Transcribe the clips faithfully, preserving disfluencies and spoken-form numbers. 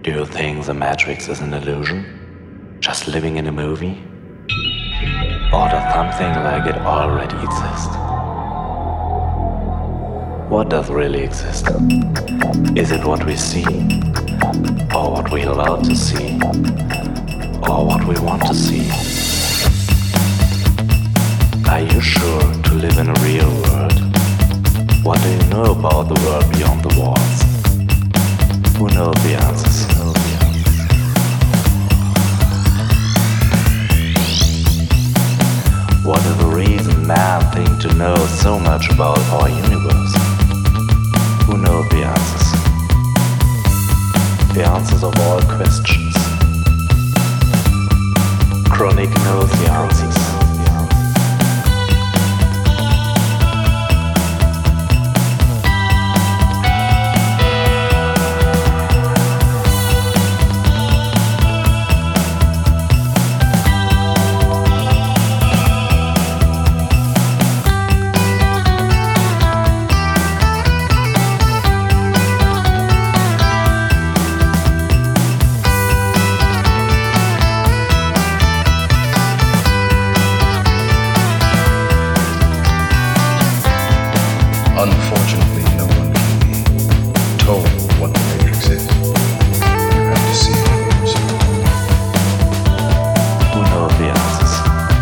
Do you think the Matrix is an illusion? Just living in a movie? Or does something like it already exist? What does really exist? Is it what we see? Or what we allow to see? Or what we want to see? Are you sure to live in a real world? What do you know about the world beyond the walls? Who knows the answers? What is the reason man thinks to know so much about our universe? Who knows the answers? The answers of all questions. Chronic knows the answers. Unfortunately, no one can be told what the Matrix is. You have to see it for yourself. Who knows the answers?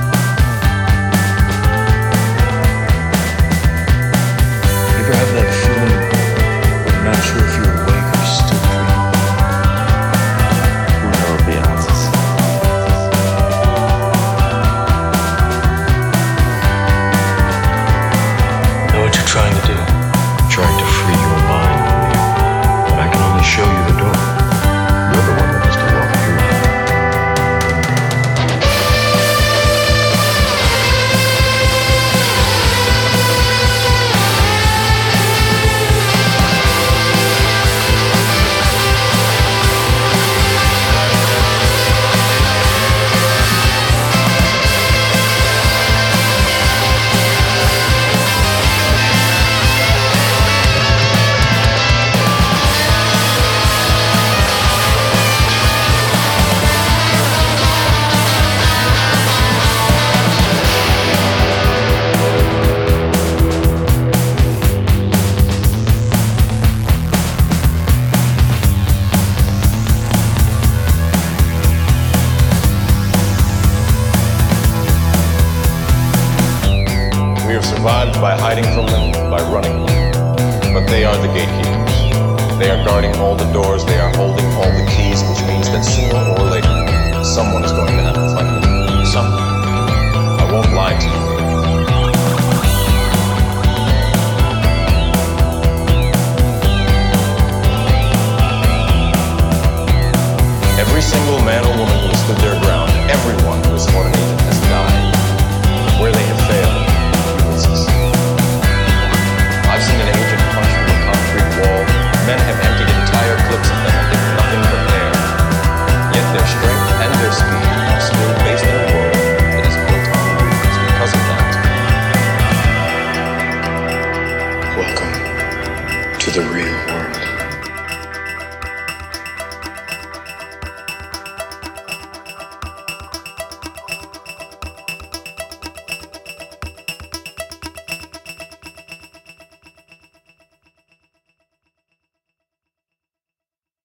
You ever have that feeling where you're not sure if you're awake or still dreaming? Who knows the answers? Know what you're trying to do? Trying to free your mind, but I can only show you the door. You're the one that has to walk through it. We have survived by hiding from them, by running. But they are the gatekeepers. They are guarding all the doors, they are holding all the keys, which means that sooner or later, someone is going to have to fight them. Someone. I won't lie to you.